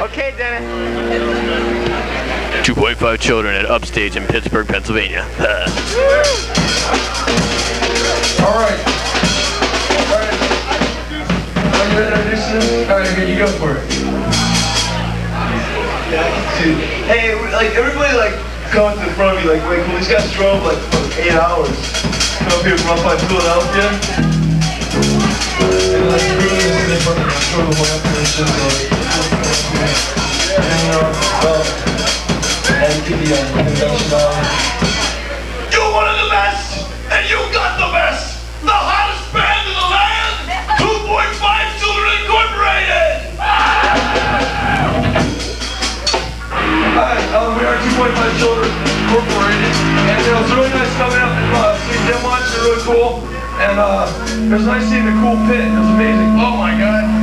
Okay, Dennis. 2.5 children at Upstage in Pittsburgh, Pennsylvania. Alright. Are you introduce this? Alright, good, you go for it. Yeah, I can see. Hey, like, everybody, like, come to the front of me, like, wait, cool, these guys drove, like, for 8 hours. Come up here from up by Philadelphia. And, like, really, this is from the short of one operation, and give the conventional. You're one of the best, and you got the best. The hottest band in the land, 2.5 Children Incorporated. Hi, we are 2.5 Children Incorporated, and it was really nice coming out and seeing them once. They're really cool, and it was nice seeing the cool pit. It was amazing. Oh my God.